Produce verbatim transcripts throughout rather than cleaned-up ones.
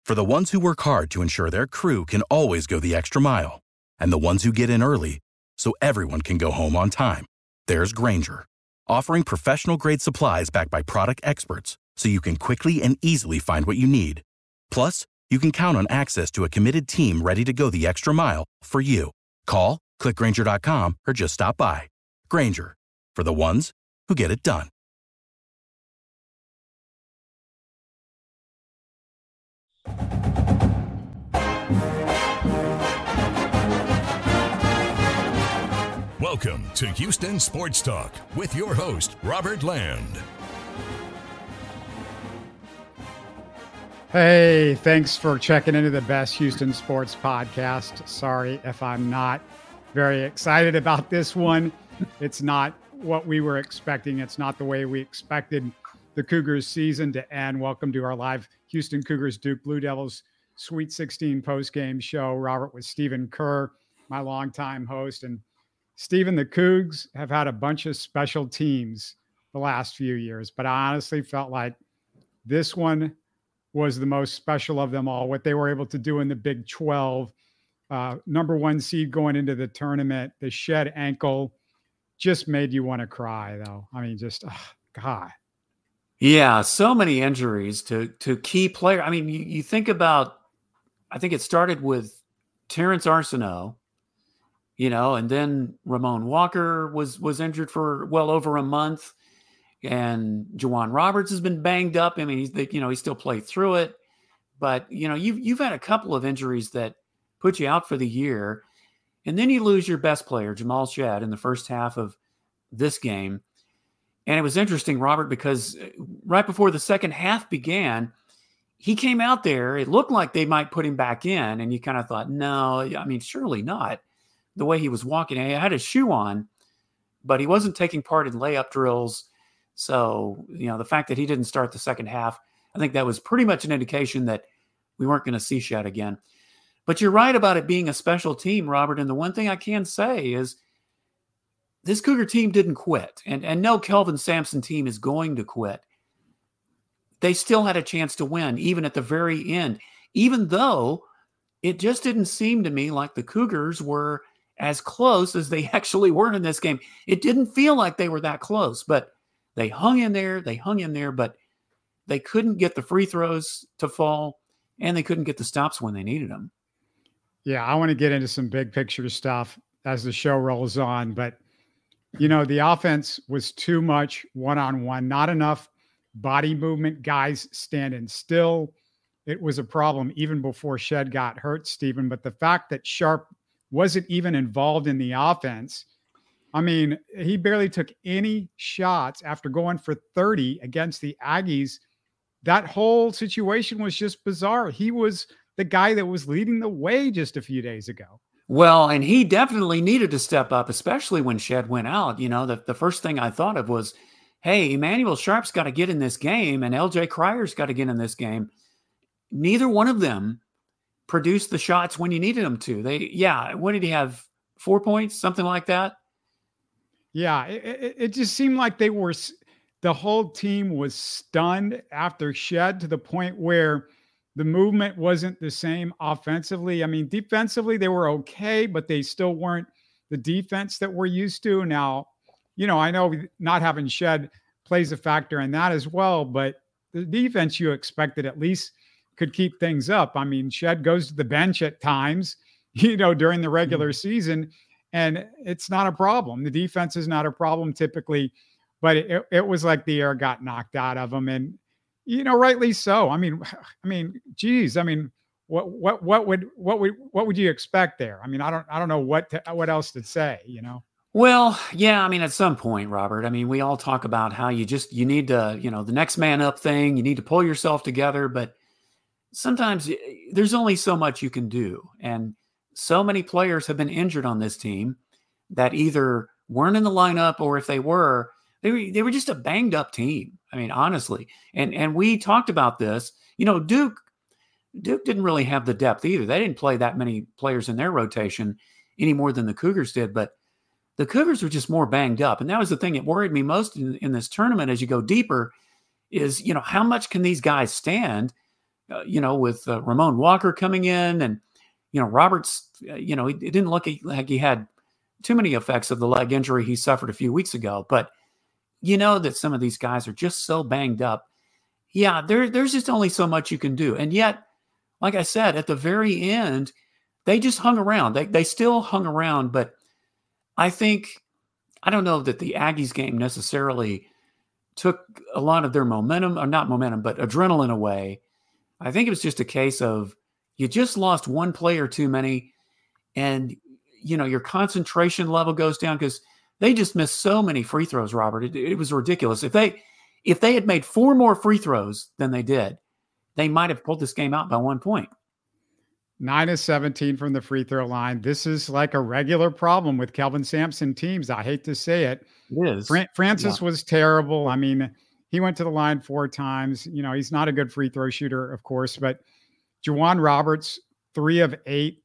For the ones who work hard to ensure their crew can always go the extra mile, and the ones who get in early so everyone can go home on time, there's Grainger, offering professional-grade supplies backed by product experts so you can quickly and easily find what you need. Plus, you can count on access to a committed team ready to go the extra mile for you. Call, click Grainger dot com, or just stop by. Grainger, for the ones who get it done. Welcome to Houston Sports Talk with your host, Robert Land. Hey, thanks for checking into the Best Houston Sports Podcast. Sorry if I'm not very excited about this one. It's not what we were expecting. It's not the way we expected the Cougars season to end. Welcome to our live Houston Cougars Duke Blue Devils Sweet sixteen postgame show. Robert with Stephen Kerr, my longtime host. And Stephen, the Cougs have had a bunch of special teams the last few years, but I honestly felt like this one was the most special of them all. What they were able to do in the Big twelve, uh, number one seed going into the tournament, the shed ankle just made you want to cry, though. I mean, just, oh, God. Yeah, so many injuries to to key players. I mean, you, you think about, I think it started with Terrence Arsenault, you know, and then Ramon Walker was was injured for well over a month. And Juwan Roberts has been banged up. I mean, he's, you know, he still played through it. But, you know, you've, you've had a couple of injuries that put you out for the year. And then you lose your best player, Jamal Shead, in the first half of this game. And it was interesting, Robert, because right before the second half began, he came out there. It looked like they might put him back in. And you kind of thought, no, I mean, surely not. The way he was walking, he had his shoe on, but he wasn't taking part in layup drills. So, you know, the fact that he didn't start the second half, I think that was pretty much an indication that we weren't going to see Shead again. But you're right about it being a special team, Robert. And the one thing I can say is this Cougar team didn't quit. And, and no Kelvin Sampson team is going to quit. They still had a chance to win, even at the very end, even though it just didn't seem to me like the Cougars were as close as they actually were in this game. It didn't feel like they were that close, but they hung in there, they hung in there, but they couldn't get the free throws to fall, and they couldn't get the stops when they needed them. Yeah, I want to get into some big picture stuff as the show rolls on, but, you know, the offense was too much one-on-one, not enough body movement, guys standing still. It was a problem even before Shead got hurt, Stephen, but the fact that Sharp wasn't even involved in the offense, I mean, he barely took any shots after going for thirty against the Aggies. That whole situation was just bizarre. He was the guy that was leading the way just a few days ago. Well, and he definitely needed to step up, especially when Shead went out. You know, the, the first thing I thought of was, hey, Emmanuel Sharp's got to get in this game, and L J Cryer's got to get in this game. Neither one of them produced the shots when you needed them to. They, yeah, what did he have? Four points, something like that? Yeah, it, it, it just seemed like they were, the whole team was stunned after Shead to the point where the movement wasn't the same offensively. I mean, defensively, they were okay, but they still weren't the defense that we're used to. Now, you know, I know not having Shead plays a factor in that as well, but the defense you expected at least could keep things up. I mean, Shead goes to the bench at times, you know, during the regular mm-hmm. season, and it's not a problem. The defense is not a problem typically, but it, it was like the air got knocked out of them, and you know, rightly so. I mean, I mean, geez, I mean, what what what would what would what would you expect there? I mean, I don't I don't know what to, what else to say, you know. Well, yeah, I mean, at some point, Robert, I mean, we all talk about how you just you need to, you know, the next man up thing. You need to pull yourself together, but sometimes there's only so much you can do, and so many players have been injured on this team that either weren't in the lineup, or if they were, they were, they were just a banged up team. I mean, honestly, and, and we talked about this, you know, Duke, Duke didn't really have the depth either. They didn't play that many players in their rotation any more than the Cougars did, but the Cougars were just more banged up. And that was the thing that worried me most in, in this tournament as you go deeper is, you know, how much can these guys stand uh, you know, with uh, Ramon Walker coming in, and, you know, Roberts, uh, you know, it, it didn't look like he had too many effects of the leg injury he suffered a few weeks ago. But you know that some of these guys are just so banged up. Yeah, there, there's just only so much you can do. And yet, like I said, at the very end, they just hung around. They they still hung around, but I think, I don't know that the Aggies game necessarily took a lot of their momentum, or not momentum, but adrenaline away. I think it was just a case of you just lost one player too many, and you know your concentration level goes down because they just missed so many free throws, Robert. It, it was ridiculous. If they if they had made four more free throws than they did, they might have pulled this game out by one point. nine of seventeen from the free throw line. This is like a regular problem with Kelvin Sampson teams. I hate to say it. It is. Fran- Francis yeah. was terrible. I mean, he went to the line four times. You know, he's not a good free throw shooter, of course, but J'Wan Roberts, three of eight.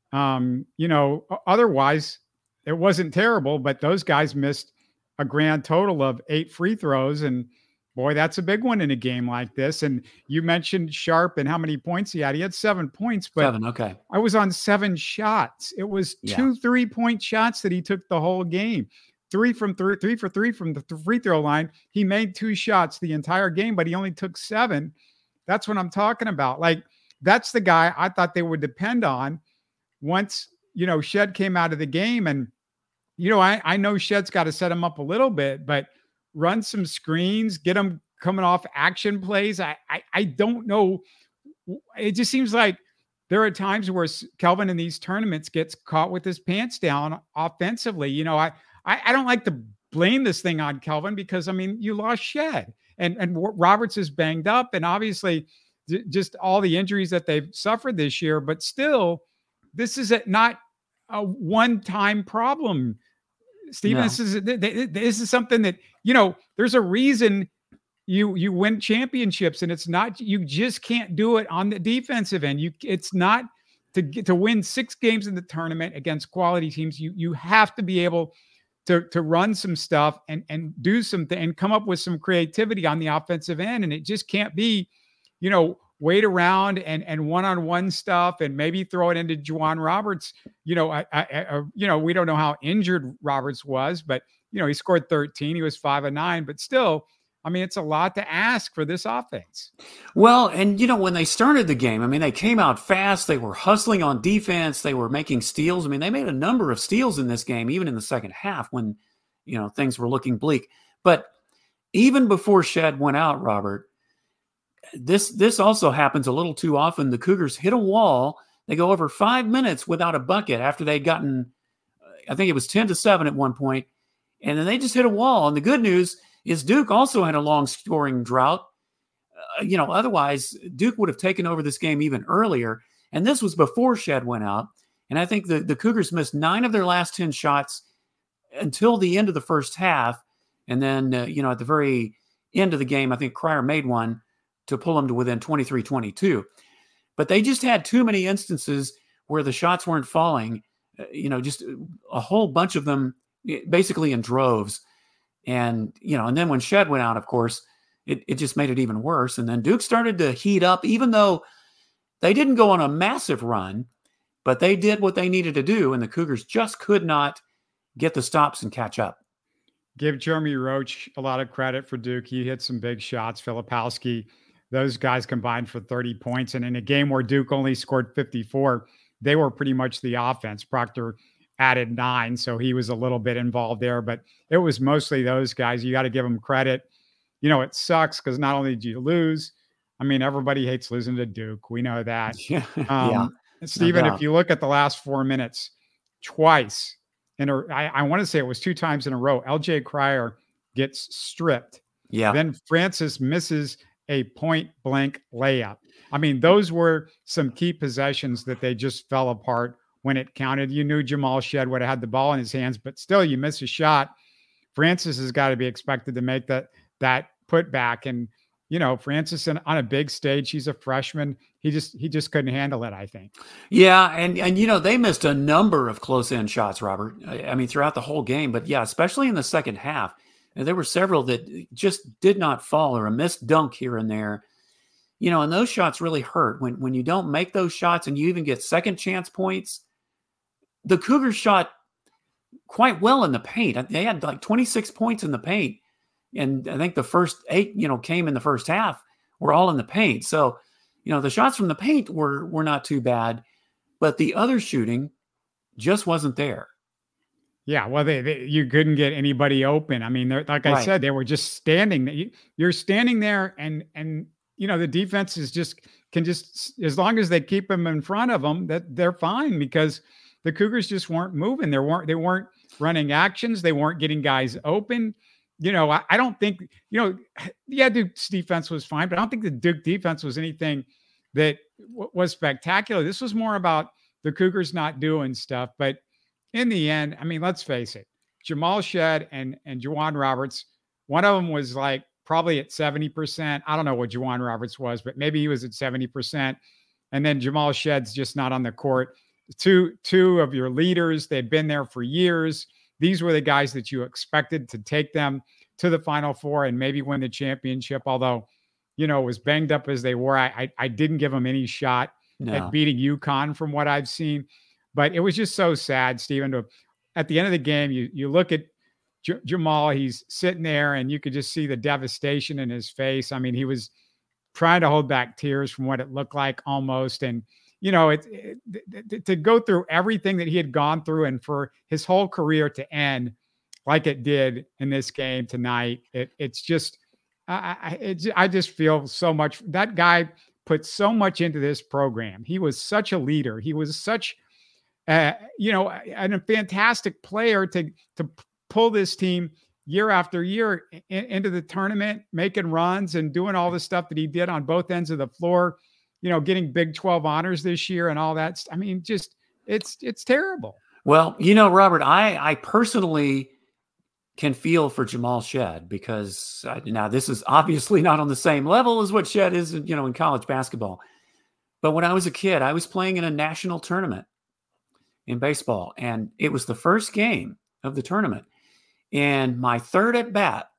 Um, you know, otherwise it wasn't terrible, but those guys missed a grand total of eight free throws. And boy, that's a big one in a game like this. And you mentioned Sharp and how many points he had. He had seven points, but seven, okay. I was on seven shots. It was two yeah. three-point shots that he took the whole game. Three from three, three for three from the free throw line. He made two shots the entire game, but he only took seven. That's what I'm talking about. Like, that's the guy I thought they would depend on once, you know, Shed came out of the game. And, you know, I, I know Shed's got to set him up a little bit, but run some screens, get him coming off action plays. I, I, I don't know. It just seems like there are times where Kelvin in these tournaments gets caught with his pants down offensively. You know, I, I, I don't like to blame this thing on Kelvin because, I mean, you lost Shed and, and Roberts is banged up and obviously j- just all the injuries that they've suffered this year, but still this is a, not a one-time problem. Steven, no. this is, this is something that, you know, there's a reason you, you win championships and it's not, you just can't do it on the defensive end. You, it's not to get to win six games in the tournament against quality teams. You, you have to be able to, to run some stuff and, and do something and come up with some creativity on the offensive end. And it just can't be, you know, wait around and, and one-on-one stuff and maybe throw it into J'Wan Roberts. You know, I, I, I, you know, we don't know how injured Roberts was, but, you know, he scored thirteen. He was five and nine, but still, I mean, it's a lot to ask for this offense. Well, and, you know, when they started the game, I mean, they came out fast. They were hustling on defense. They were making steals. I mean, they made a number of steals in this game, even in the second half when, you know, things were looking bleak. But even before Shed went out, Robert, This this also happens a little too often. The Cougars hit a wall. They go over five minutes without a bucket after they'd gotten, I think it was ten to seven at one point, and then they just hit a wall. And the good news is Duke also had a long scoring drought. Uh, you know, otherwise Duke would have taken over this game even earlier. And this was before Shed went out. And I think the, the Cougars missed nine of their last ten shots until the end of the first half. And then, uh, you know, at the very end of the game, I think Cryer made one to pull them to within twenty-three twenty-two. But they just had too many instances where the shots weren't falling, uh, you know, just a whole bunch of them basically in droves. And, you know, and then when Shed went out, of course, it, it just made it even worse. And then Duke started to heat up, even though they didn't go on a massive run, but they did what they needed to do. And the Cougars just could not get the stops and catch up. Give Jeremy Roach a lot of credit for Duke. He hit some big shots. Filipowski, those guys combined for thirty points. And in a game where Duke only scored fifty-four, they were pretty much the offense. Proctor added nine, so he was a little bit involved there. But it was mostly those guys. You got to give them credit. You know, it sucks because not only did you lose, I mean, everybody hates losing to Duke. We know that. Yeah. Um, yeah. Stephen, no if you look at the last four minutes, twice, in a, I, I want to say it was two times in a row, L J Cryer gets stripped. Yeah. Then Francis misses a point blank layup. I mean, those were some key possessions that they just fell apart when it counted. You knew Jamal Shed would have had the ball in his hands, but still you miss a shot. Francis has got to be expected to make that, that put back. And, you know, Francis in, on a big stage, he's a freshman. He just, he just couldn't handle it, I think. Yeah. And, and, you know, they missed a number of close end shots, Robert. I, I mean, throughout the whole game, but yeah, especially in the second half. And there were several that just did not fall, or a missed dunk here and there. You know, and those shots really hurt when, when you don't make those shots and you even get second chance points. The Cougars shot quite well in the paint. They had like twenty-six points in the paint. And I think the first eight, you know, came in the first half, were all in the paint. So, you know, the shots from the paint were, were not too bad, but the other shooting just wasn't there. Yeah, well, they, they you couldn't get anybody open. I mean, they're, like I Right. said, they were just standing. You're standing there, and and you know the defense is just can just as long as they keep them in front of them, that they're fine because the Cougars just weren't moving. They weren't they weren't running actions. They weren't getting guys open. You know, I, I don't think you know. Yeah, Duke's defense was fine, but I don't think the Duke defense was anything that w- was spectacular. This was more about the Cougars not doing stuff, but. In the end, I mean, let's face it, Jamal Shead and, and Juwan Roberts, one of them was like probably at seventy percent. I don't know what Juwan Roberts was, but maybe he was at seventy percent. And then Jamal Shead's just not on the court. Two, two of your leaders, they've been there for years. These were the guys that you expected to take them to the Final Four and maybe win the championship. Although, you know, as banged up as they were, I, I, I didn't give them any shot No. at beating UConn from what I've seen. But it was just so sad, Stephen. To, at the end of the game, you you look at J- Jamal, he's sitting there, and you could just see the devastation in his face. I mean, he was trying to hold back tears from what it looked like almost. And, you know, it, it, to go through everything that he had gone through and for his whole career to end like it did in this game tonight, it, it's just, I, I, it, I just feel so much. That guy put so much into this program. He was such a leader. He was such Uh, you know, and a fantastic player to to pull this team year after year in, into the tournament, making runs and doing all the stuff that he did on both ends of the floor. You know, getting Big twelve honors this year and all that. I mean, just it's it's terrible. Well, you know, Robert, I I personally can feel for Jamal Shead because uh, now this is obviously not on the same level as what Shead is, you know, in college basketball. But when I was a kid, I was playing in a national tournament in baseball, and it was the first game of the tournament. And my third at bat,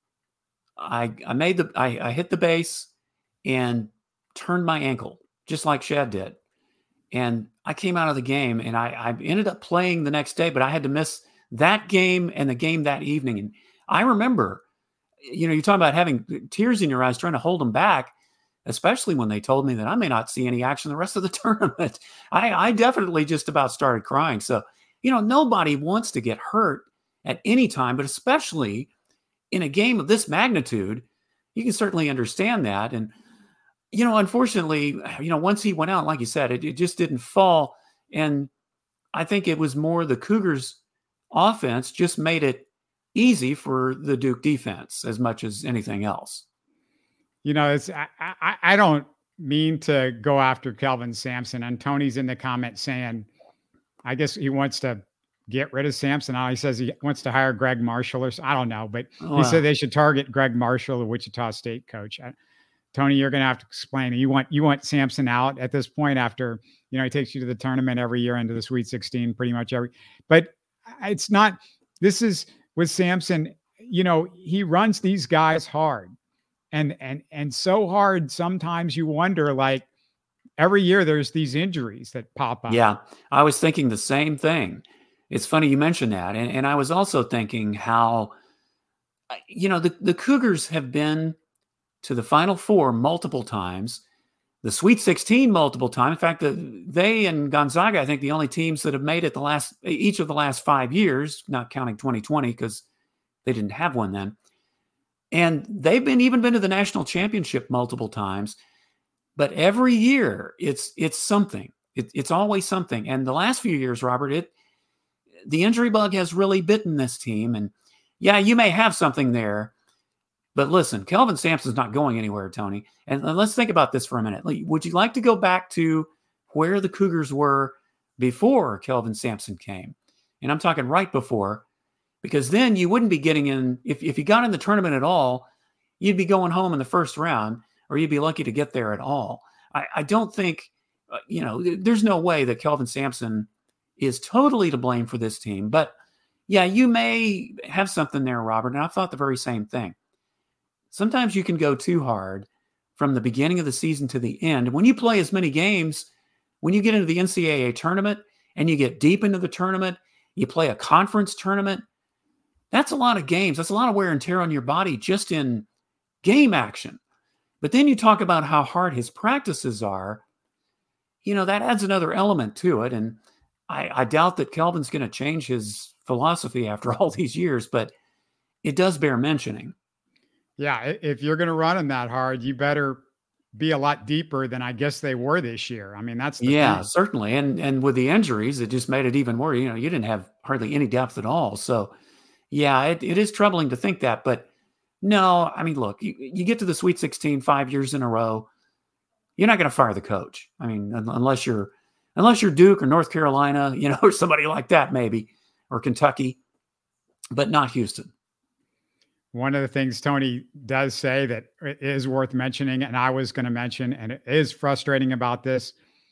I I made the I, I hit the base and turned my ankle just like Shead did. And I came out of the game, and I, I ended up playing the next day, but I had to miss that game and the game that evening. And I remember, you know, you're talking about having tears in your eyes, trying to hold them back, especially when they told me that I may not see any action the rest of the tournament. I, I definitely just about started crying. So, you know, nobody wants to get hurt at any time, but especially in a game of this magnitude, you can certainly understand that. And, you know, unfortunately, you know, once he went out, like you said, it, it just didn't fall. And I think it was more the Cougars offense just made it easy for the Duke defense as much as anything else. You know, it's I, I, I don't mean to go after Kelvin Sampson. And Tony's in the comments saying, I guess he wants to get rid of Sampson. Now he says he wants to hire Greg Marshall or I don't know, but Wow. he said they should target Greg Marshall, the Wichita State coach. I, Tony, you're going to have to explain. You want you want Sampson out at this point after, you know, he takes you to the tournament every year, into the Sweet sixteen, pretty much every. But it's not. This is with Sampson. You know, he runs these guys hard, and and and so hard. Sometimes you wonder, like every year, there's these injuries that pop up. Yeah, I was thinking the same thing. It's funny you mentioned that, and and I was also thinking how, you know, the the Cougars have been to the Final Four multiple times, the Sweet sixteen multiple times. In fact, the, they and Gonzaga, I think, the only teams that have made it the last each of the last five years, not counting twenty twenty because they didn't have one then. And they've been even been to the national championship multiple times. But every year, it's it's something. It, it's always something. And the last few years, Robert, it the injury bug has really bitten this team. And yeah, you may have something there. But listen, Kelvin Sampson's not going anywhere, Tony. And let's think about this for a minute. Would you like to go back to where the Cougars were before Kelvin Sampson came? And I'm talking right before, because then you wouldn't be getting in. If, if you got in the tournament at all, you'd be going home in the first round, or you'd be lucky to get there at all. I, I don't think, uh, you know, there's no way that Kelvin Sampson is totally to blame for this team. But yeah, you may have something there, Robert. And I thought the very same thing. Sometimes you can go too hard from the beginning of the season to the end. When you play as many games, when you get into the N C double A tournament and you get deep into the tournament, you play a conference tournament, that's a lot of games. That's a lot of wear and tear on your body just in game action. But then you talk about how hard his practices are. You know, that adds another element to it. And I, I doubt that Kelvin's going to change his philosophy after all these years, but it does bear mentioning. Yeah, if you're going to run them that hard, you better be a lot deeper than I guess they were this year. I mean, that's the yeah, thing. certainly. And and with the injuries, it just made it even more. You know, you didn't have hardly any depth at all. So, yeah, it, it is troubling to think that. But no, I mean, look, you, you get to the Sweet sixteen five years in a row, you're not going to fire the coach. I mean, unless you're unless you're Duke or North Carolina, you know, or somebody like that maybe, or Kentucky, but not Houston. One of the things Tony does say that is worth mentioning, and I was going to mention, and it is frustrating about this,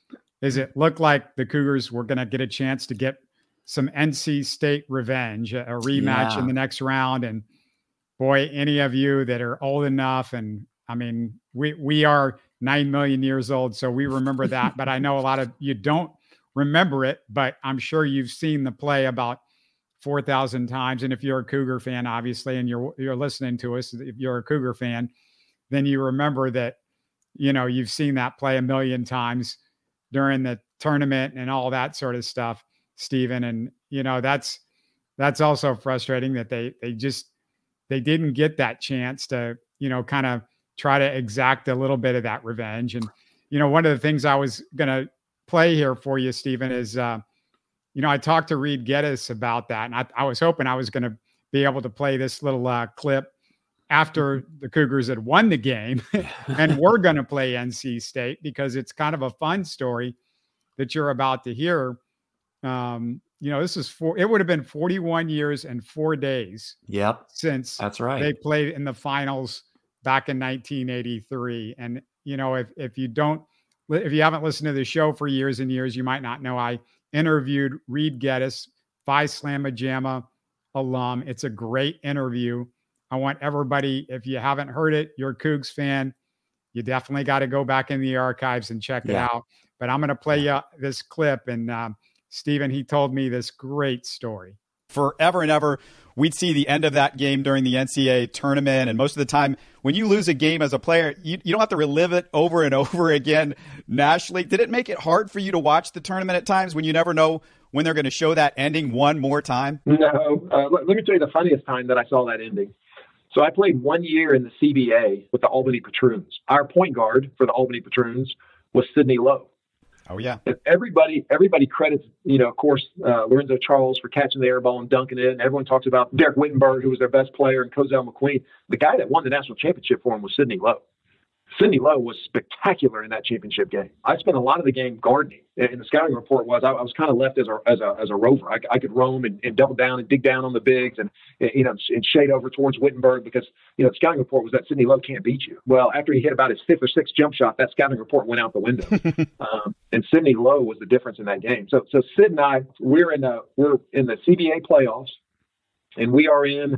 is it looked like the Cougars were going to get a chance to get some N C State revenge, a rematch Yeah. in the next round. And boy, any of you that are old enough, and I mean, we we are nine million years old, so we remember that. But I know a lot of you don't remember it, but I'm sure you've seen the play about four thousand times. And if you're a Cougar fan, obviously, and you're you're listening to us, if you're a Cougar fan, then you remember that, you know, you've seen that play a million times during the tournament and all that sort of stuff, Stephen. And, you know, that's that's also frustrating that they they just they didn't get that chance to, you know, kind of try to exact a little bit of that revenge. And, you know, one of the things I was going to play here for you, Stephen, is uh you know, I talked to Reed Geddes about that, and I, I was hoping I was going to be able to play this little uh, clip after the Cougars had won the game and we're going to play N C State, because it's kind of a fun story that you're about to hear. Um, you know, this is four, it would have been forty-one years and four days Yep. since That's right. they played in the finals back in nineteen eighty-three. And, you know, if, if you don't, if you haven't listened to the show for years and years, you might not know I interviewed Reed Geddes, Phi Slamma Jamma alum. It's a great interview. I want everybody, if you haven't heard it, you're a Cougs fan, you definitely got to go back in the archives and check Yeah. it out. But I'm going to play you this clip. And um, Stephen, he told me this great story. Forever and ever, we'd see the end of that game during the N C double A tournament. And most of the time, when you lose a game as a player, you, you don't have to relive it over and over again nationally. Did it make it hard for you to watch the tournament at times when you never know when they're going to show that ending one more time? No. Uh, let, let me tell you the funniest time that I saw that ending. So I played one year in the C B A with the Albany Patroons. Our point guard for the Albany Patroons was Sidney Lowe. Oh, yeah. And everybody, everybody credits, you know, of course, uh, Lorenzo Charles for catching the air ball and dunking it. And everyone talks about Derek Wittenberg, who was their best player, and Cozell McQueen. The guy that won the national championship for him was Sidney Lowe. Sidney Lowe was spectacular in that championship game. I spent a lot of the game gardening, and the scouting report was I, I was kind of left as a as a as a rover. I, I could roam and, and double down and dig down on the bigs and you know and shade over towards Wittenberg, because you know the scouting report was that Sidney Lowe can't beat you. Well, after he hit about his fifth or sixth jump shot, that scouting report went out the window, um, and Sidney Lowe was the difference in that game. So so Sid and I we're in the we're in the C B A playoffs, and we are in,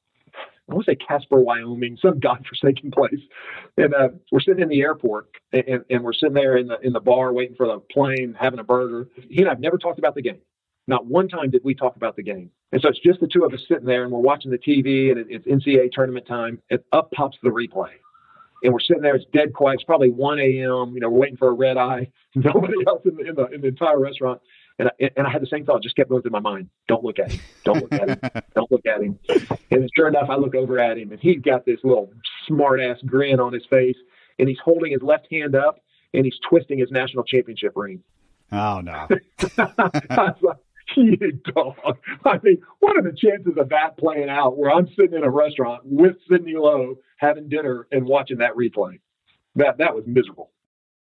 I want to say Casper, Wyoming, some godforsaken place. And uh, we're sitting in the airport, and, and we're sitting there in the in the bar waiting for the plane, having a burger. He and I have never talked about the game. Not one time did we talk about the game. And so it's just the two of us sitting there, and we're watching the T V, and it, it's N C double A tournament time. And up pops the replay. And we're sitting there. It's dead quiet. It's probably one a.m. You know, we're waiting for a red eye. Nobody else in the, in the, in the entire retaurant. And I, and I had the same thought, just kept going through my mind. Don't look at him. Don't look at him. Don't look at him. And sure enough, I look over at him, and he's got this little smart-ass grin on his face, and he's holding his left hand up, and he's twisting his national championship ring. Oh, no. I was like, you dog. I mean, what are the chances of that playing out where I'm sitting in a restaurant with Sidney Lowe having dinner and watching that replay? That that was miserable.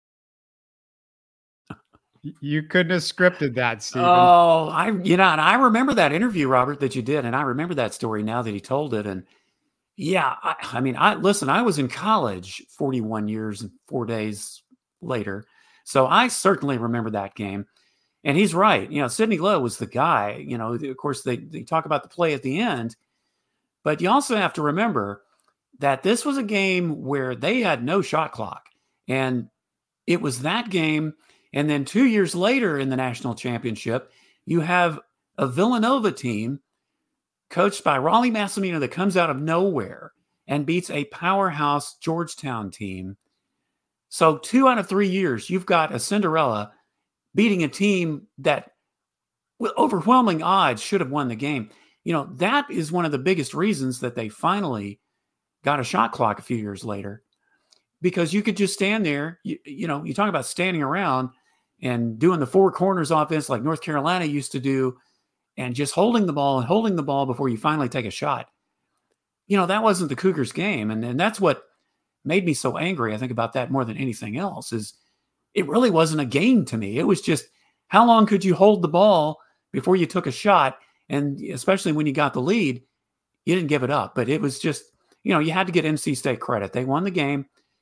You couldn't have scripted that, Stephen. Oh, I, you know, and I remember that interview, Robert, that you did. And I remember that story now that he told it. And yeah, I, I mean, I listen, I was in college forty-one years and four days later. So I certainly remember that game. And he's right. You know, Sidney Lowe was the guy. You know, of course, they, they talk about the play at the end. But you also have to remember that this was a game where they had no shot clock. And it was that game. And then two years later in the national championship, you have a Villanova team coached by Raleigh Massimino that comes out of nowhere and beats a powerhouse Georgetown team. So two out of three years, you've got a Cinderella beating a team that with overwhelming odds should have won the game. You know, that is one of the biggest reasons that they finally got a shot clock a few years later, because you could just stand there. You, you know, you talk about standing around and doing the four corners offense like North Carolina used to do, and just holding the ball and holding the ball before you finally take a shot. You know, that wasn't the Cougars game. And, and that's what made me so angry, I think, about that more than anything else, is it really wasn't a game to me. It was just, how long could you hold the ball before you took a shot? And especially when you got the lead, you didn't give it up. But it was just, you know, you had to get N C State credit. They won the game.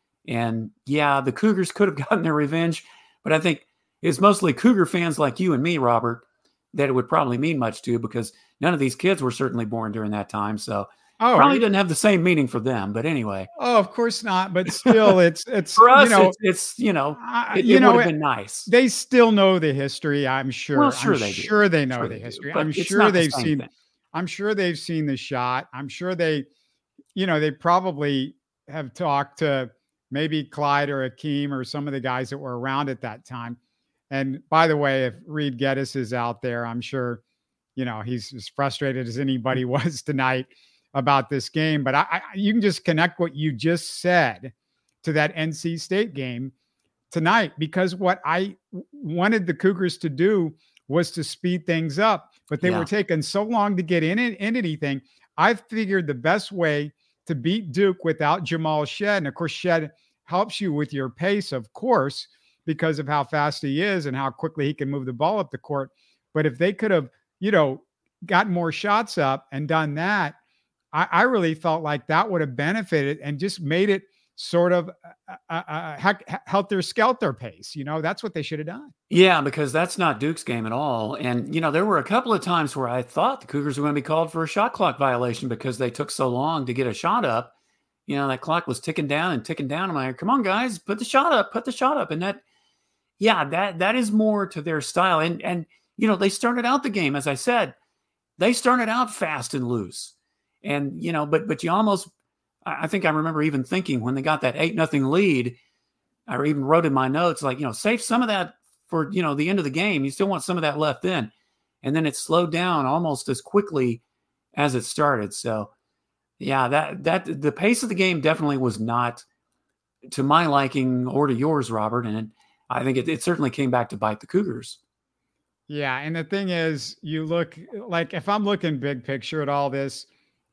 And yeah, the Cougars could have gotten their revenge, but I think it's mostly Cougar fans like you and me, Robert, that it would probably mean much to, because none of these kids were certainly born during that time. So oh, probably didn't have the same meaning for them, but anyway. Oh, of course not. But still, it's, it's, for us, you know, it's, it's, you know, it, you it know, would have been nice. They still know the history. I'm sure. Well, sure I'm they sure do. they know sure the they history. do, I'm sure they've the seen, thing. I'm sure they've seen the shot. I'm sure they, you know, they probably have talked to maybe Clyde or Akeem or some of the guys that were around at that time. And by the way, if Reed Geddes is out there, I'm sure, you know, he's as frustrated as anybody was tonight about this game. But I, I, you can just connect what you just said to that N C State game tonight, because what I wanted the Cougars to do was to speed things up, but they yeah. were taking so long to get in, in, in anything. I figured the best way to beat Duke without Jamal Shead, and of course, Shead helps you with your pace, of course, because of how fast he is and how quickly he can move the ball up the court. But if they could have, you know, gotten more shots up and done that, I, I really felt like that would have benefited and just made it sort of a, a, a helter-skelter pace. You know, that's what they should have done. Yeah, because that's not Duke's game at all. And, you know, there were a couple of times where I thought the Cougars were going to be called for a shot clock violation because they took so long to get a shot up. You know, that clock was ticking down and ticking down. I'm like, come on, guys, put the shot up, put the shot up. And that, yeah, that that is more to their style. And, and you know, they started out the game, as I said, they started out fast and loose. And, you know, but but you almost, I think I remember even thinking when they got that eight nothing lead, I even wrote in my notes, like, you know, save some of that for, you know, the end of the game. You still want some of that left in. And then it slowed down almost as quickly as it started. So, yeah, that that the pace of the game definitely was not to my liking or to yours, Robert. And it, I think it, it certainly came back to bite the Cougars. Yeah, and the thing is, you look like, if I'm looking big picture at all this,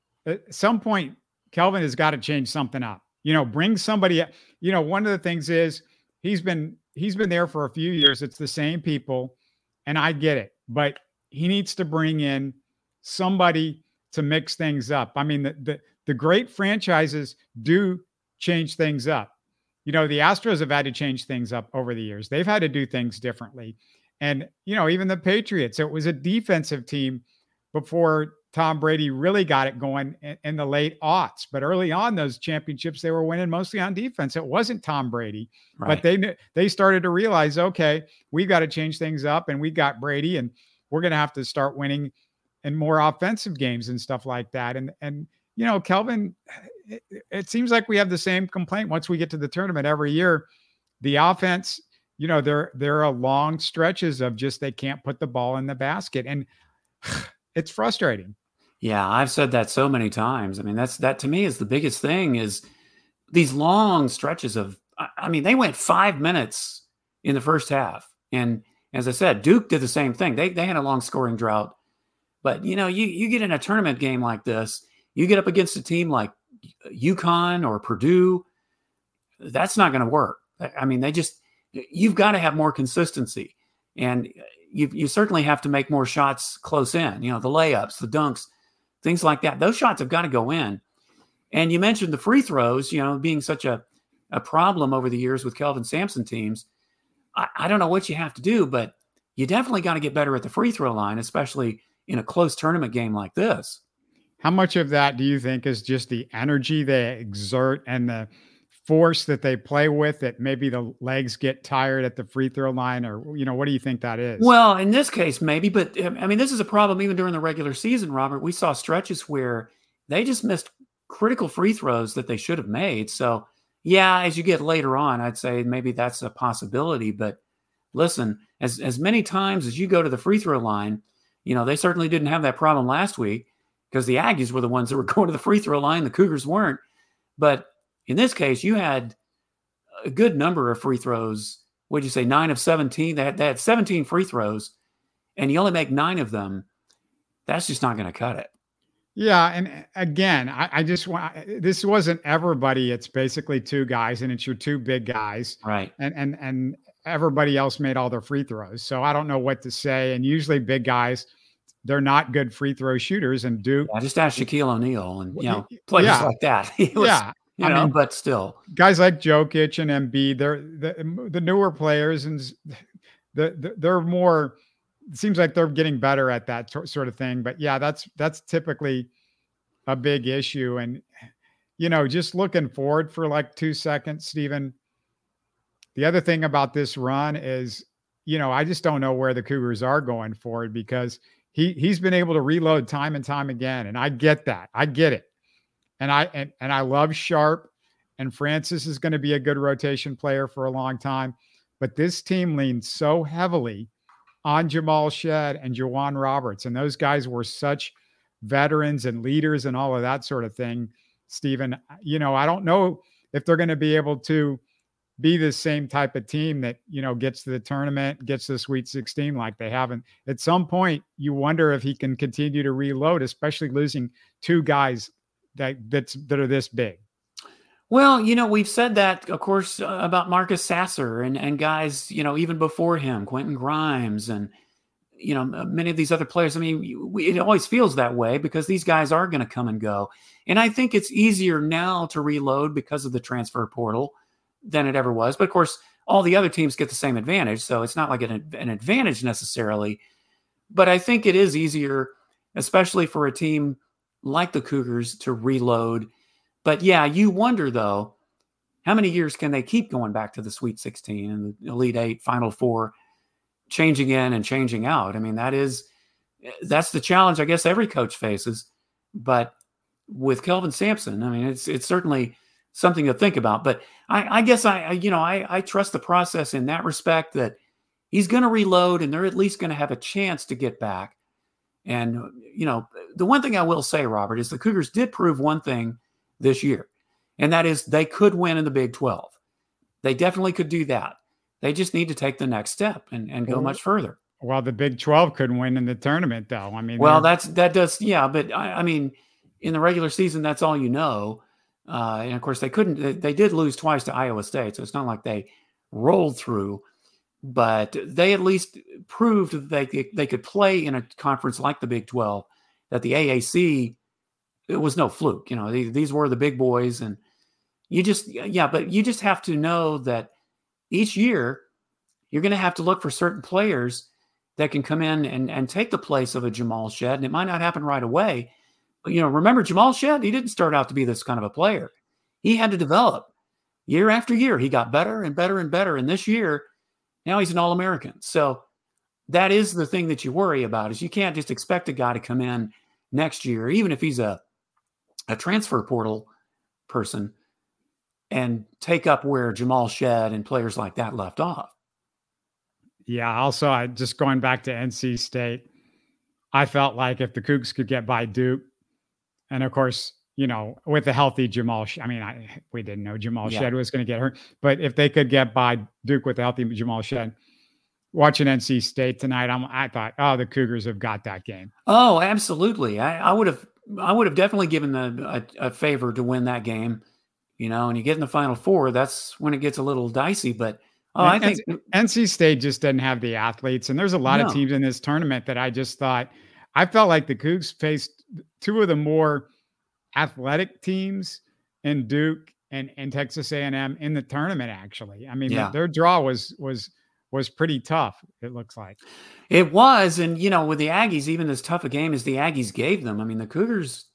at some point, Kelvin has got to change something up. You know, bring somebody. You know, one of the things is he's been he's been there for a few years. It's the same people, and I get it, but he needs to bring in somebody to mix things up. I mean, the, the, the great franchises do change things up. You know, the Astros have had to change things up over the years. They've had to do things differently. And, you know, even the Patriots, it was a defensive team before Tom Brady really got it going in, in the late aughts. But early on, those championships, they were winning mostly on defense. It wasn't Tom Brady, right. But they they started to realize, okay, we've got to change things up, and we got Brady, and we're going to have to start winning in more offensive games and stuff like that. And, and you know, Kelvin, it, it seems like we have the same complaint once we get to the tournament every year. The offense, you know, there, there are long stretches of just they can't put the ball in the basket. And it's frustrating. Yeah, I've said that so many times. I mean, that's that to me is the biggest thing, is these long stretches of, I mean, they went five minutes in the first half. And as I said, Duke did the same thing. They they had a long scoring drought. But, you know, you, you get in a tournament game like this, you get up against a team like UConn or Purdue, that's not going to work. I mean, they just, you've got to have more consistency. And you you certainly have to make more shots close in, you know, the layups, the dunks, things like that. Those shots have got to go in. And you mentioned the free throws, you know, being such a, a problem over the years with Kelvin Sampson teams. I, I don't know what you have to do, but you definitely got to get better at the free throw line, especially in a close tournament game like this. How much of that do you think is just the energy they exert and the force that they play with, that maybe the legs get tired at the free throw line, or, you know, what do you think that is? Well, in this case, maybe, but um, I mean, this is a problem even during the regular season, Robert. We saw stretches where they just missed critical free throws that they should have made. So, yeah, as you get later on, I'd say maybe that's a possibility. But listen, as as many times as you go to the free throw line, you know, they certainly didn't have that problem last week because the Aggies were the ones that were going to the free throw line. The Cougars weren't. But in this case, you had a good number of free throws. What'd you say, nine of seventeen? They had, they had seventeen free throws, and you only make nine of them. That's just not going to cut it. Yeah, and again, I, I just want, this wasn't everybody. It's basically two guys, and it's your two big guys, right? And and and everybody else made all their free throws. So I don't know what to say. And usually, big guys, they're not good free throw shooters. And Duke, I yeah, just asked Shaquille O'Neal and you know players yeah, like that. Was, yeah, you I know, mean, but still, guys like Jokic and Embiid, they're the the newer players, and the, the they're more. It seems like they're getting better at that t- sort of thing. But yeah, that's that's typically a big issue. And, you know, just looking forward for like two seconds, Stephen, the other thing about this run is, you know, I just don't know where the Cougars are going forward, because he he's been able to reload time and time again. And I get that. I get it. And I and, and I love Sharp, and Francis is going to be a good rotation player for a long time. But this team leans so heavily on Jamal Shead and J'Wan Roberts. And those guys were such veterans and leaders and all of that sort of thing, Stephen. You know, I don't know if they're going to be able to be the same type of team that, you know, gets to the tournament, gets to the Sweet sixteen like they haven't. At some point, you wonder if he can continue to reload, especially losing two guys that that's that are this big. Well, you know, we've said that, of course, uh, about Marcus Sasser and, and guys, you know, even before him, Quentin Grimes and, you know, many of these other players. I mean, we, it always feels that way because these guys are going to come and go. And I think it's easier now to reload because of the transfer portal than it ever was. But of course, all the other teams get the same advantage. So it's not like an, an advantage necessarily. But I think it is easier, especially for a team like the Cougars, to reload. But yeah, you wonder, though, how many years can they keep going back to the Sweet sixteen and the Elite Eight, Final Four, changing in and changing out? I mean, that is, that's the challenge I guess every coach faces. But with Kelvin Sampson, I mean, it's it's certainly something to think about. But I, I guess I, I, you know, I, I trust the process in that respect, that he's going to reload and they're at least going to have a chance to get back. And, you know, the one thing I will say, Robert, is the Cougars did prove one thing this year, and that is they could win in the Big twelve. They definitely could do that. They just need to take the next step and, and go much further. Well, the Big twelve couldn't win in the tournament, though. I mean, well, that's that does, yeah. But I, I mean, in the regular season, that's all you know. Uh, and of course, they couldn't. They, they did lose twice to Iowa State, so it's not like they rolled through. But they at least proved that they they could play in a conference like the Big twelve. That the A A C, it was no fluke. You know, they, these were the big boys, and you just yeah. But you just have to know that each year you're going to have to look for certain players that can come in and, and take the place of a Jamal Shead. And it might not happen right away. But, you know, remember Jamal Shead, he didn't start out to be this kind of a player. He had to develop year after year. He got better and better and better. And this year, now he's an All-American. So that is the thing that you worry about, is you can't just expect a guy to come in next year, even if he's a, a transfer portal person, and take up where Jamal Shead and players like that left off. Yeah. Also, I just going back to N C State, I felt like if the Cougs could get by Duke, and of course, you know, with a healthy Jamal, I mean, I, we didn't know Jamal yeah. Shead was going to get hurt, but if they could get by Duke with a healthy Jamal Shead, watching N C State tonight, I'm, I thought, oh, the Cougars have got that game. Oh, absolutely. I, I would have, I would have definitely given the, a, a favor to win that game, you know, and you get in the Final Four, that's when it gets a little dicey, but oh, I think N C State just doesn't have the athletes. And there's a lot no. of teams in this tournament that I just thought, I felt like the Cougs faced two of the more athletic teams in Duke and, and Texas A and M in the tournament, actually. I mean, yeah. their draw was, was, was pretty tough, it looks like. It was. And, you know, with the Aggies, even as tough a game as the Aggies gave them, I mean, the Cougars,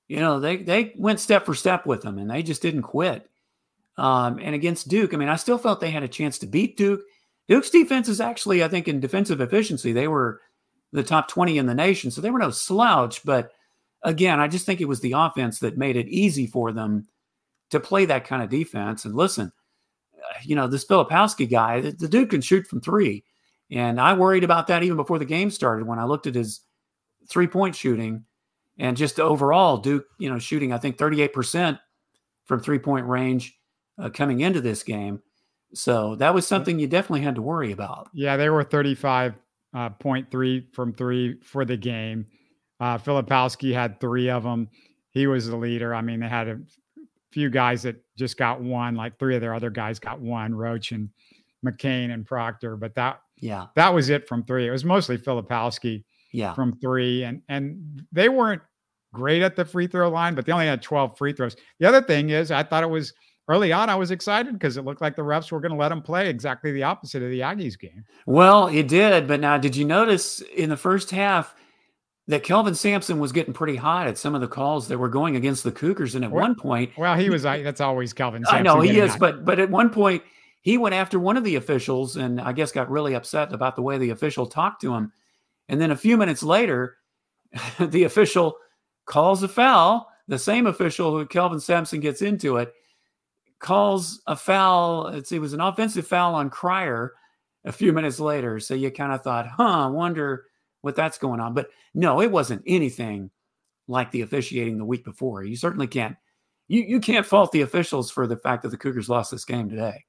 You know, they they went step for step with them, and they just didn't quit. Um, and against Duke, I mean, I still felt they had a chance to beat Duke. Duke's defense is actually, I think, in defensive efficiency, they were the top twenty in the nation, so they were no slouch. But again, I just think it was the offense that made it easy for them to play that kind of defense. And listen, you know, this Filipowski guy, the, the dude can shoot from three. And I worried about that even before the game started when I looked at his three-point shooting and just overall Duke, you know, shooting, I think, thirty-eight percent from three-point range uh, coming into this game. So that was something you definitely had to worry about. Yeah, they were thirty-five point three from three for the game. Uh, Filipowski had three of them. He was the leader. I mean, they had a few guys that just got one, like three of their other guys got one, Roach and McCain and Proctor. But that, yeah, that was it from three. It was mostly Filipowski yeah. from three. And, and they weren't great at the free throw line, but they only had twelve free throws. The other thing is I thought it was early on, I was excited because it looked like the refs were going to let them play exactly the opposite of the Aggies game. Well, it did. But now, did you notice in the first half that Kelvin Sampson was getting pretty hot at some of the calls that were going against the Cougars? And at well, one point, well, he was, that's always Kelvin Sampson. I know he is, hot. but, but at one point he went after one of the officials and I guess got really upset about the way the official talked to him. And then a few minutes later, the official calls a foul. The same official who Kelvin Sampson gets into it, calls a foul. It's, it was an offensive foul on Cryer a few minutes later. So you kind of thought, huh, I wonder what that's going on. But no, it wasn't anything like the officiating the week before. You certainly can't, you, you can't fault the officials for the fact that the Cougars lost this game today.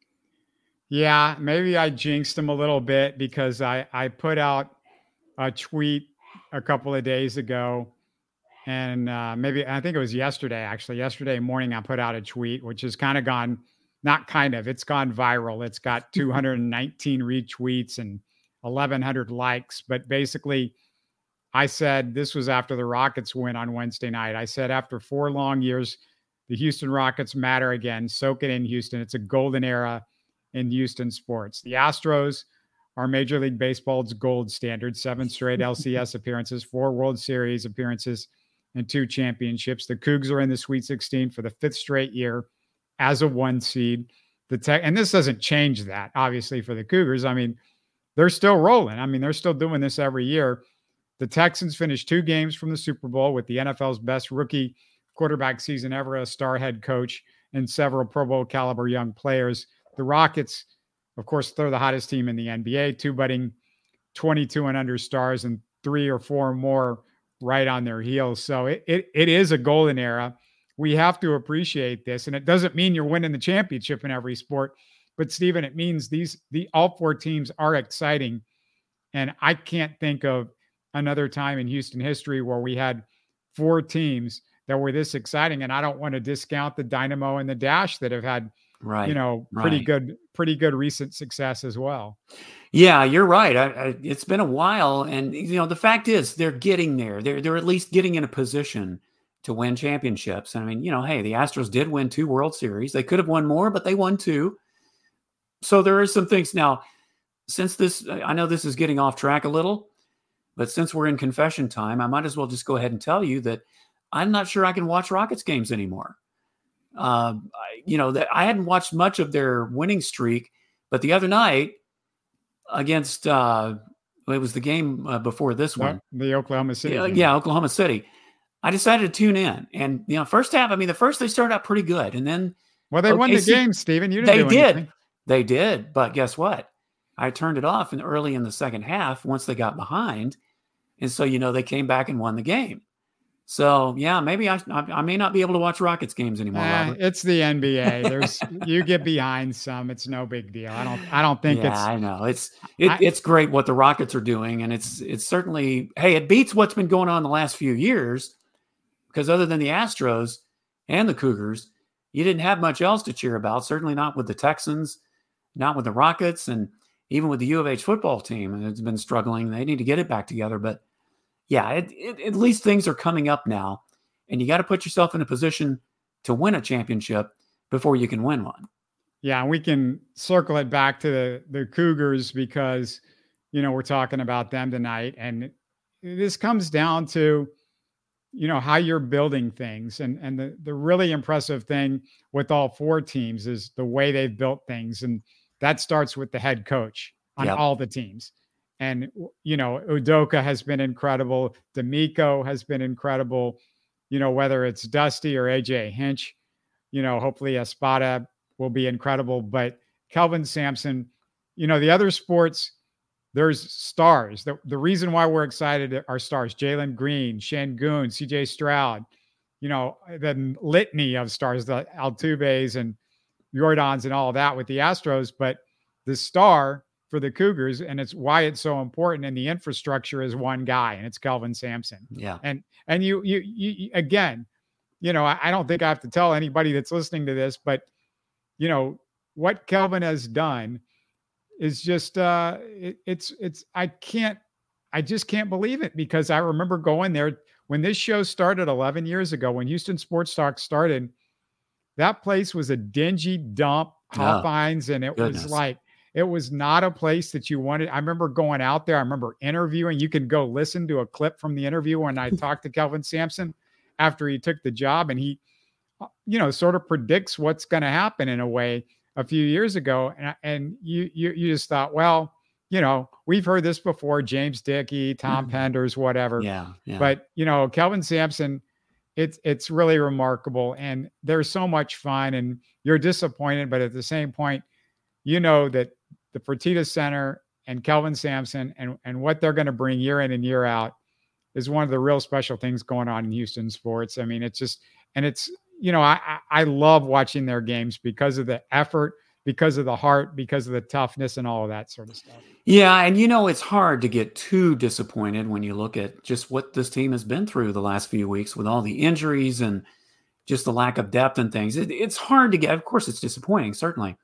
Yeah, maybe I jinxed them a little bit because I, I put out a tweet a couple of days ago. And uh, maybe, I think it was yesterday, actually. Yesterday morning, I put out a tweet, which has kind of gone, not kind of, it's gone viral. It's got two hundred nineteen retweets and eleven hundred likes. But basically, I said, this was after the Rockets win on Wednesday night. I said, after four long years, the Houston Rockets matter again. Soak it in, Houston. It's a golden era in Houston sports. The Astros are Major League Baseball's gold standard. Seven straight L C S appearances, four World Series appearances, and two championships. The Cougs are in the Sweet sixteen for the fifth straight year as a one seed. The tech, and this doesn't change that, obviously, for the Cougars. I mean, they're still rolling. I mean, they're still doing this every year. The Texans finished two games from the Super Bowl with the N F L's best rookie quarterback season ever, a star head coach, and several Pro Bowl caliber young players. The Rockets, of course, they're the hottest team in the N B A, two budding twenty-two and under stars and three or four more right on their heels. So it, it it is a golden era. We have to appreciate this. And it doesn't mean you're winning the championship in every sport, but Stephen, it means these, the all four teams are exciting. And I can't think of another time in Houston history where we had four teams that were this exciting. And I don't want to discount the Dynamo and the Dash that have had, right, you know, pretty right. good, pretty good recent success as well. Yeah, you're right. I, I, it's been a while, and you know the fact is they're getting there. They're they're at least getting in a position to win championships. And I mean, you know, hey, the Astros did win two World Series. They could have won more, but they won two. So there are some things now. Since this, I know this is getting off track a little, but since we're in confession time, I might as well just go ahead and tell you that I'm not sure I can watch Rockets games anymore. Uh, I, you know, that I hadn't watched much of their winning streak, but the other night, against uh it was the game uh, before this one, the Oklahoma City yeah, game. yeah Oklahoma City, I decided to tune in. And you know, first half, I mean the first they started out pretty good, and then well they O K C, won the game, Stephen. You didn't they do did anything. they did but guess what, I turned it off in early in the second half once they got behind, and so you know they came back and won the game. So yeah, maybe I I may not be able to watch Rockets games anymore. Eh, Robert. It's the N B A. There's you get behind some. It's no big deal. I don't. I don't think yeah, it's. I know it's it, I, it's great what the Rockets are doing, and it's it's certainly hey, it beats what's been going on the last few years, because other than the Astros and the Cougars, you didn't have much else to cheer about. Certainly not with the Texans, not with the Rockets, and even with the U of H football team, it's been struggling. They need to get it back together, but. Yeah, it, it, at least things are coming up now, and you got to put yourself in a position to win a championship before you can win one. Yeah, and we can circle it back to the, the Cougars because, you know, we're talking about them tonight, and this comes down to, you know, how you're building things. And, and the, the really impressive thing with all four teams is the way they've built things. And that starts with the head coach on Yep. all the teams. And, you know, Udoka has been incredible. D'Amico has been incredible. You know, whether it's Dusty or A J Hinch, you know, hopefully Espada will be incredible. But Kelvin Sampson, you know, the other sports, there's stars. The, the reason why we're excited are stars. Jalen Green, Şengün, C J Stroud, you know, the litany of stars, the Altuves and Jordans and all of that with the Astros. But the star for the Cougars, and it's why it's so important, and the infrastructure is one guy, and it's Kelvin Sampson. Yeah. And and you you you again, you know, I, I don't think I have to tell anybody that's listening to this, but you know, what Kelvin has done is just uh it, it's it's I can't I just can't believe it, because I remember going there when this show started eleven years ago, when Houston Sports Talk started. That place was a dingy dump, Hofheinz, and it goodness. was like, it was not a place that you wanted. I remember going out there. I remember interviewing. You can go listen to a clip from the interview when I talked to Kelvin Sampson after he took the job, and he, you know, sort of predicts what's going to happen in a way a few years ago. And, and you, you, you just thought, well, you know, we've heard this before, James Dickey, Tom Mm-hmm. Penders, whatever. Yeah, yeah. But, you know, Kelvin Sampson, it's, it's really remarkable, and they're so much fun, and you're disappointed, but at the same point, you know that the Fertitta Center and Kelvin Sampson and, and what they're going to bring year in and year out is one of the real special things going on in Houston sports. I mean, it's just, and it's, you know, I, I love watching their games because of the effort, because of the heart, because of the toughness and all of that sort of stuff. Yeah. And, you know, it's hard to get too disappointed when you look at just what this team has been through the last few weeks with all the injuries and just the lack of depth and things. It, it's hard to get, of course, it's disappointing, certainly.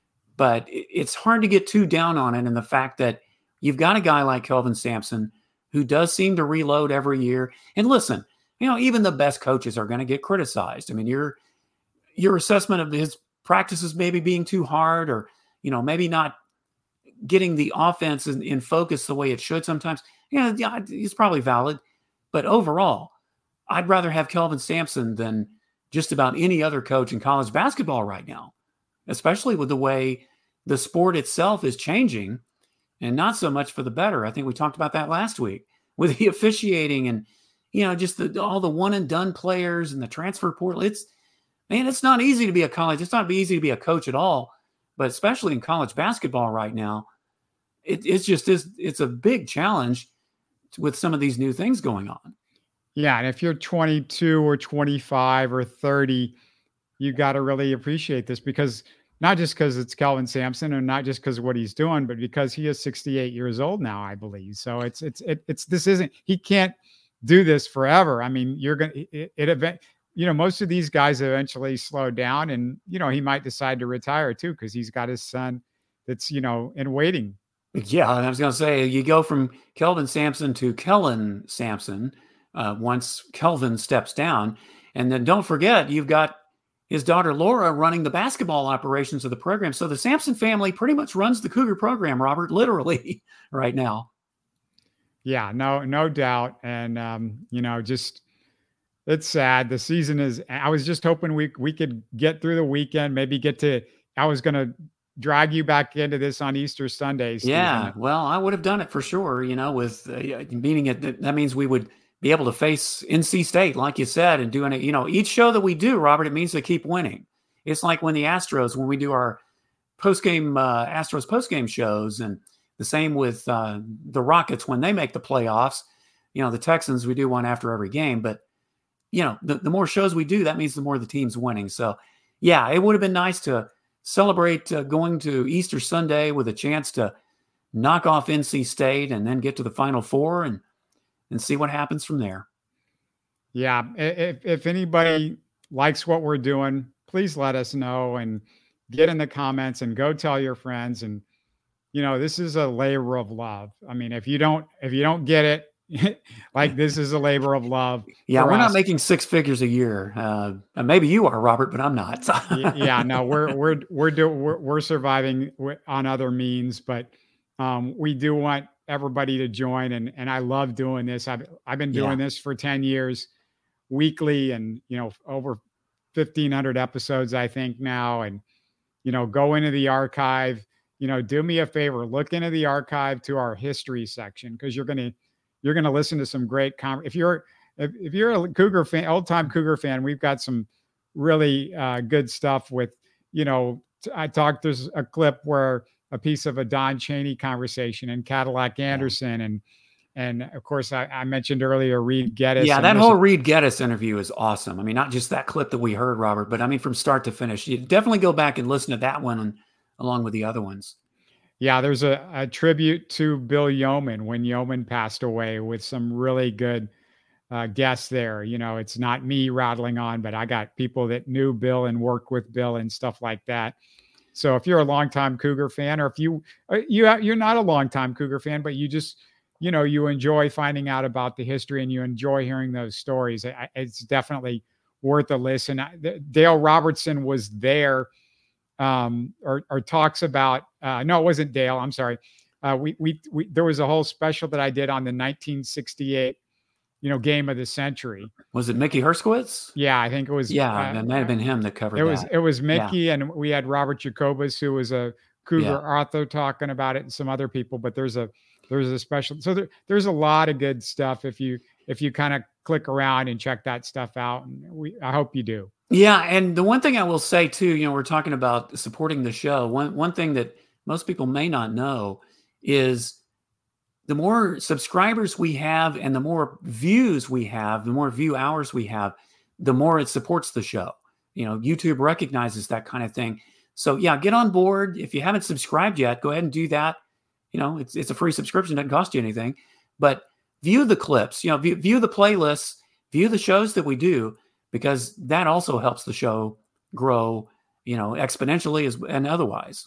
But it's hard to get too down on it. And the fact that you've got a guy like Kelvin Sampson who does seem to reload every year. And listen, you know, even the best coaches are going to get criticized. I mean, your your assessment of his practices maybe being too hard, or, you know, maybe not getting the offense in, in focus the way it should sometimes. Yeah, yeah, it's probably valid. But overall, I'd rather have Kelvin Sampson than just about any other coach in college basketball right now, especially with the way the sport itself is changing, and not so much for the better. I think we talked about that last week with the officiating and, you know, just the, all the one and done players and the transfer portal. It's, man, it's not easy to be a college. It's not easy to be a coach at all, but especially in college basketball right now, it, it's just, it's, it's a big challenge with some of these new things going on. Yeah. And if you're twenty-two or twenty-five or thirty, you got to really appreciate this, because not just because it's Kelvin Sampson, and not just because of what he's doing, but because he is sixty-eight years old now, I believe. So it's, it's, it, it's, this isn't, he can't do this forever. I mean, you're going to, it, it event, you know, most of these guys eventually slow down, and, you know, he might decide to retire too, because he's got his son that's, you know, in waiting. Yeah. And I was going to say, you go from Kelvin Sampson to Kellen Sampson uh, once Kelvin steps down. And then don't forget, you've got his daughter Laura running the basketball operations of the program. So the Sampson family pretty much runs the Cougar program, Robert, literally right now. Yeah, no, no doubt. And, um, you know, just, it's sad. The season is, I was just hoping we, we could get through the weekend, maybe get to, I was going to drag you back into this on Easter Sunday. Stephen. Yeah. Well, I would have done it for sure. You know, with uh, meaning it, that means we would be able to face N C State, like you said, and doing it, you know, each show that we do, Robert, it means to keep winning. It's like when the Astros, when we do our post-game uh, Astros post-game shows, and the same with uh, the Rockets when they make the playoffs. You know, the Texans, we do one after every game, but you know, the, the more shows we do, that means the more the team's winning. So yeah, it would have been nice to celebrate uh, going to Easter Sunday with a chance to knock off N C State and then get to the Final Four and and see what happens from there. Yeah. If, if anybody likes what we're doing, please let us know and get in the comments and go tell your friends. And, you know, this is a labor of love. I mean, if you don't, if you don't get it, like, this is a labor of love. Yeah. We're us. not making six figures a year. Uh, maybe you are, Robert, but I'm not. Yeah, no, we're, we're, we're doing, we're, we're surviving on other means, but um, we do want everybody to join. And, and I love doing this. I've, I've been doing yeah. this for ten years. weekly and, you know, over fifteen hundred episodes, I think now. And, you know, go into the archive, you know, do me a favor, look into the archive to our history section, because you're going to, you're going to listen to some great, com- if you're, if, if you're a Cougar fan, old time Cougar fan, we've got some really uh, good stuff with, you know, I talked, there's a clip where a piece of a Don Chaney conversation and Cadillac Anderson. Yeah. And, and of course I, I mentioned earlier, Reed Geddes. Yeah. That whole Reed Geddes interview is awesome. I mean, not just that clip that we heard, Robert, but I mean, from start to finish, you definitely go back and listen to that one and, along with the other ones. Yeah. There's a, a tribute to Bill Yeoman when Yeoman passed away, with some really good uh, guests there. You know, it's not me rattling on, but I got people that knew Bill and worked with Bill and stuff like that. So if you're a longtime Cougar fan, or if you, you, you're not a longtime Cougar fan, but you just, you know, you enjoy finding out about the history and you enjoy hearing those stories, it's definitely worth a listen. Dale Robertson was there, um, or, or talks about, uh, no, it wasn't Dale. I'm sorry. Uh, we, we, we, there was a whole special that I did on the nineteen sixty-eight, you know, game of the century. Was it Mickey Herskowitz? Yeah, I think it was. Yeah, uh, it might have been him that covered it. Was that. it was Mickey, yeah. and we had Robert Jacobus, who was a Cougar Yeah. author, talking about it, and some other people. But there's a there's a special. So there, there's a lot of good stuff if you if you kind of click around and check that stuff out. And we I hope you do. Yeah, and the one thing I will say too, you know, we're talking about supporting the show. One one thing that most people may not know is, the more subscribers we have and the more views we have, the more view hours we have, the more it supports the show. You know, YouTube recognizes that kind of thing. So yeah, get on board. If you haven't subscribed yet, go ahead and do that. You know, it's it's a free subscription, doesn't cost you anything. But view the clips, you know, view, view the playlists, view the shows that we do, because that also helps the show grow, you know, exponentially as and otherwise.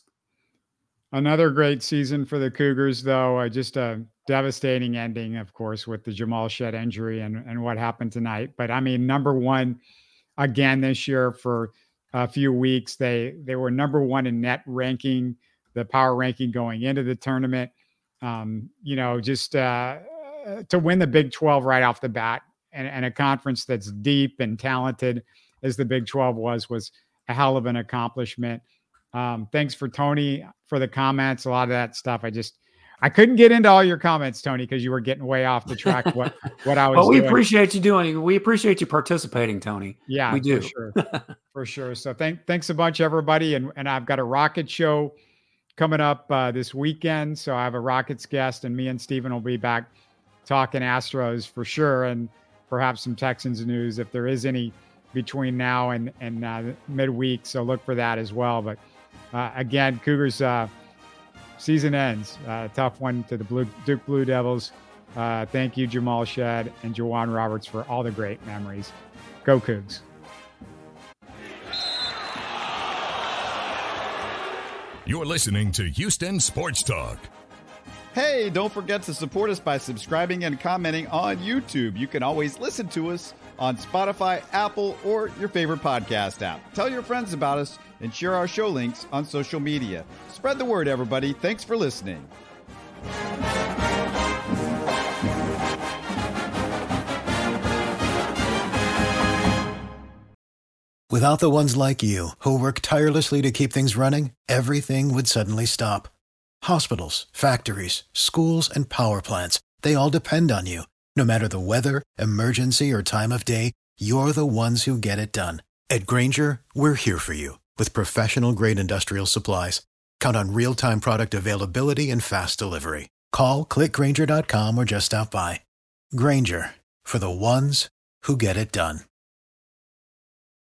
Another great season for the Cougars, though. Uh, just a devastating ending, of course, with the Jamal Shead injury and, and what happened tonight. But I mean, number one again this year for a few weeks. They they were number one in net ranking, the power ranking going into the tournament. Um, you know, just uh, to win the Big twelve right off the bat, and, and a conference that's deep and talented as the Big twelve was, was a hell of an accomplishment. Um, thanks for Tony for the comments. A lot of that stuff, I just, I couldn't get into all your comments, Tony, because you were getting way off the track. What, what I was well, we doing. appreciate you doing. We appreciate you participating, Tony. Yeah, we do. For sure. For sure. So thank, thanks a bunch, everybody. And, and I've got a Rocket show coming up uh, this weekend. So I have a Rockets guest, and me and Steven will be back talking Astros for sure. And perhaps some Texans news if there is any between now and, and uh, midweek. So look for that as well. But Uh, again, Cougars uh, season ends. Uh, tough one to the Blue, Duke Blue Devils. Uh, thank you, Jamal Shead and Juwan Roberts, for all the great memories. Go Cougs. You're listening to Houston Sports Talk. Hey, don't forget to support us by subscribing and commenting on YouTube. You can always listen to us on Spotify, Apple, or your favorite podcast app. Tell your friends about us and share our show links on social media. Spread the word, everybody. Thanks for listening. Without the ones like you, who work tirelessly to keep things running, everything would suddenly stop. Hospitals, factories, schools, and power plants, they all depend on you. No matter the weather, emergency, or time of day, you're the ones who get it done. At Grainger, we're here for you with professional-grade industrial supplies. Count on real-time product availability and fast delivery. Call, click Grainger dot com, or just stop by. Grainger, for the ones who get it done.